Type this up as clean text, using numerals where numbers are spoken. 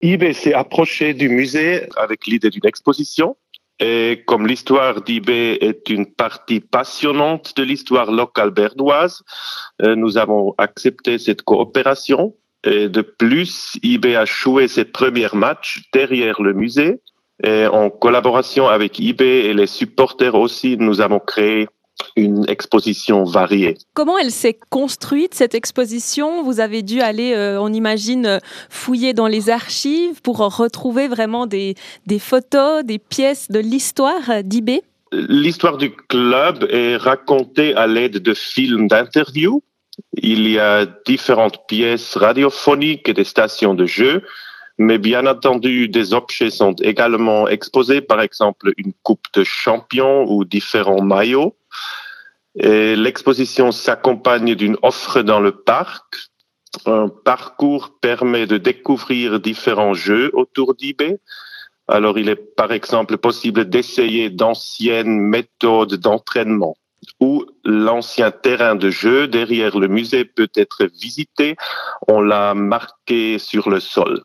eBay s'est approché du musée avec l'idée d'une exposition. Et comme l'histoire d'eBay est une partie passionnante de l'histoire locale bernoise, nous avons accepté cette coopération. Et de plus, eBay a joué ses premiers matchs derrière le musée. Et en collaboration avec eBay et les supporters aussi, nous avons créé une exposition variée. Comment elle s'est construite, cette exposition? Vous avez dû aller, on imagine, fouiller dans les archives pour retrouver vraiment des photos, des pièces de l'histoire d'eBay? L'histoire du club est racontée à l'aide de films d'interviews. Il y a différentes pièces radiophoniques et des stations de jeu, mais bien entendu, des objets sont également exposés, par exemple une coupe de champion ou différents maillots. Et l'exposition s'accompagne d'une offre dans le parc. Un parcours permet de découvrir différents jeux autour d'eBay. Alors, il est par exemple possible d'essayer d'anciennes méthodes d'entraînement ou l'ancien terrain de jeu derrière le musée peut être visité. On l'a marqué sur le sol.